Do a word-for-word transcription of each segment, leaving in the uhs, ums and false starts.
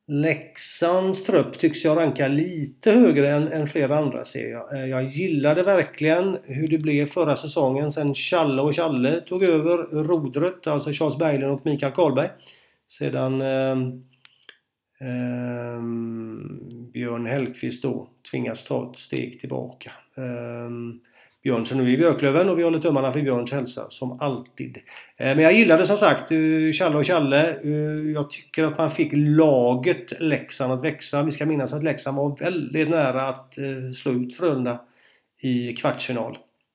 Leksands trupp tycks jag ranka lite högre än, än flera andra ser jag. Jag gillade verkligen hur det blev förra säsongen sen Challe och Challe tog över rodret, alltså Charles Berglund och Mikael Karlberg. Sedan eh, eh, Björn Hellkvist då tvingas ta ett steg tillbaka. Eh, Björn så nu är i Björklöven och vi håller tummarna för Björns hälsa som alltid. Men jag gillade som sagt Challe och Challe. Jag tycker att man fick laget Leksand att växa. Vi ska minnas att Leksand var väldigt nära att slå ut Frölunda i kvartsfinal.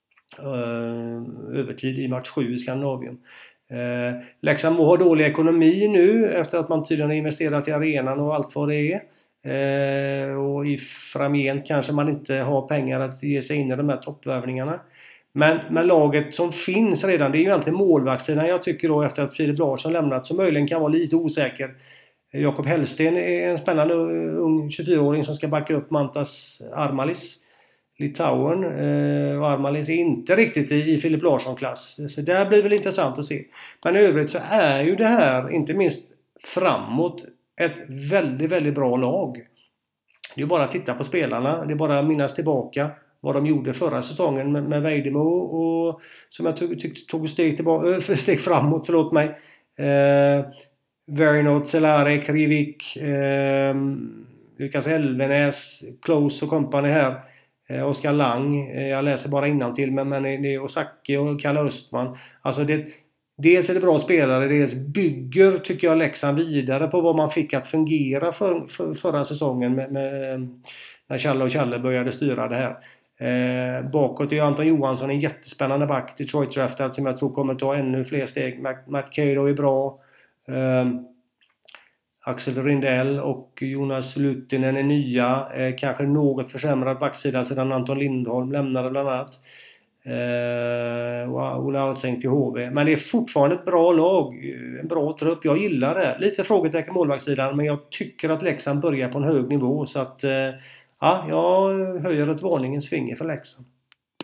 Övertid i match sju i Skandinavien. Leksand må ha dålig ekonomi nu efter att man tydligen har investerat i arenan och allt vad det är. Eh, och i framgent kanske man inte har pengar att ge sig in i de här toppvärvningarna. Men, men laget som finns redan, det är ju egentligen målvaktssidan jag tycker då efter att Filip Larsson lämnat som möjligen kan vara lite osäker. Jakob Hellsten är en spännande ung tjugofyraåring som ska backa upp Mantas Armalis Litauen. Eh, och Armalis är inte riktigt i, i Filip Larsson-klass. Så det blir väl intressant att se. Men i övrigt så är ju det här, inte minst framåt, ett väldigt, väldigt bra lag. Det är bara att titta på spelarna. Det är bara att minnas tillbaka vad de gjorde förra säsongen med, med Vejdemo och som jag tyckte tog steg, tillbaka, steg framåt, förlåt mig. Eh, Verinot, Celarek, Rivik, eh, Lukas Elvenäs, Close och company här. Eh, Oskar Lang, eh, jag läser bara innantill men, men det är Osaki och Kalle Östman. Alltså det dels är det bra spelare, dels bygger tycker jag Leksand vidare på vad man fick att fungera för, för, förra säsongen med, med, när Challe och Challe började styra det här. Eh, bakåt är Anton Johansson en jättespännande back, Detroit draftad som jag tror kommer ta ännu fler steg. Matt, Matt Cato är bra. Eh, Axel Rindell och Jonas Luttinen är nya. Eh, kanske något försämrad backsida sedan Anton Lindholm lämnade bland annat. Uh, och Ola Alsing till H V. Men det är fortfarande ett bra lag, en bra trupp, jag gillar det. Lite frågetecken målvaktssidan, men jag tycker att Leksand börjar på en hög nivå så att uh, ja, jag höjer ett varningens finger för Leksand.